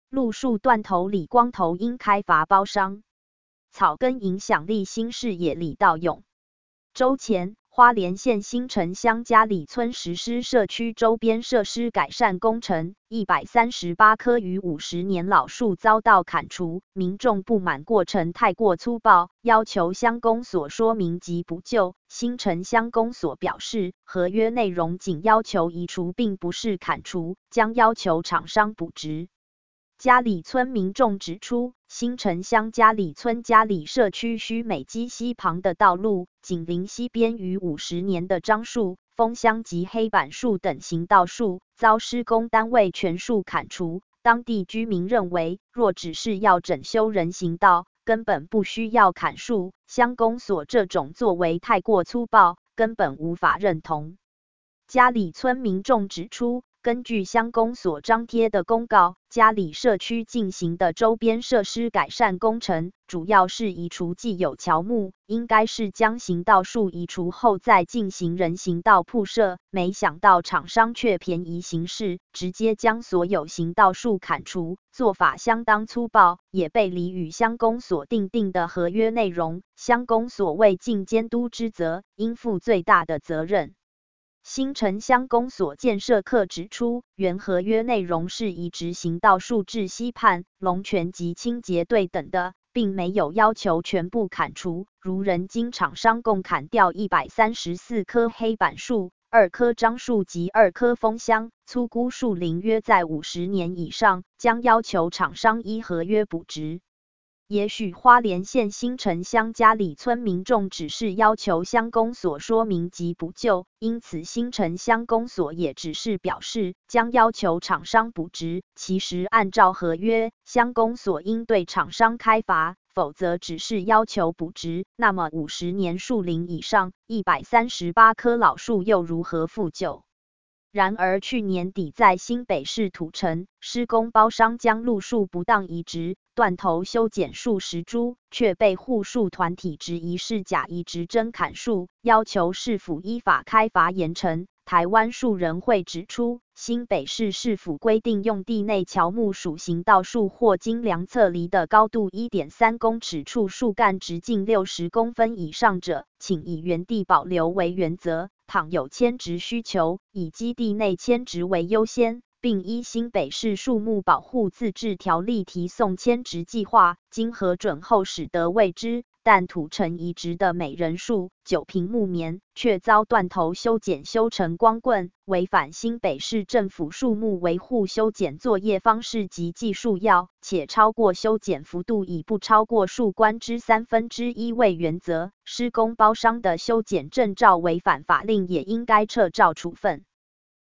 路树断头李光头因开伐包商草根影响力新视野李道勇。周前，花莲县新城乡嘉里村实施社区周边设施改善工程，138棵逾50年老树遭到砍除，民众不满过程太过粗暴，要求乡公所说明及补救。新城乡公所表示，合约内容仅要求移除，并不是砍除，将要求厂商补植。嘉里村民众指出，新城乡嘉里村嘉里社区须美基溪旁的道路，紧邻溪边逾50年的樟树、枫香及黑板树等行道树，遭施工单位全数砍除。当地居民认为，若只是要整修人行道，根本不需要砍树，乡公所这种作为太过粗暴，根本无法认同。嘉里村民众指出，根据乡公所张贴的公告，嘉里社区进行的周边设施改善工程，主要是移除既有乔木，应该是将行道树移除后再进行人行道铺设，没想到厂商却便宜行事，直接将所有行道树砍除，做法相当粗暴，也背离与乡公所订定的合约内容，乡公所未尽监督之责，应负最大的责任。新城乡公所建设课指出，原合约内容是移植行道树至溪畔、龙泉及清洁队等的，并没有要求全部砍除。如人经厂商共砍掉134棵黑板树、2棵樟树及2棵枫香，粗估树龄约在50年以上，将要求厂商依合约补植。也许花莲县新城乡嘉里村民众只是要求乡公所说明及补救，因此新城乡公所也只是表示将要求厂商补植。其实按照合约，乡公所应对厂商开罚，否则只是要求补植，那么50年树龄以上138棵老树又如何复救？然而去年底在新北市土城，施工包商将路树不当移植，断头修剪数10株，却被护树团体质疑是假移植真砍树，要求市府依法开罚严惩。台湾树人会指出，新北市市府规定用地内乔木属行道树或经量测离的高度1.3公尺处树干直径60公分以上者，请以原地保留为原则，倘有迁植需求，以基地内迁植为优先，并依新北市树木保护自治条例提送迁植计划，经核准后使得未知。但土城移植的美人树9坪木棉，却遭断头修剪修成光棍，违反新北市政府树木维护修剪作业方式及技术要，且超过修剪幅度以不超过树冠之1/3为原则，施工包商的修剪证照违反法令，也应该撤照处分。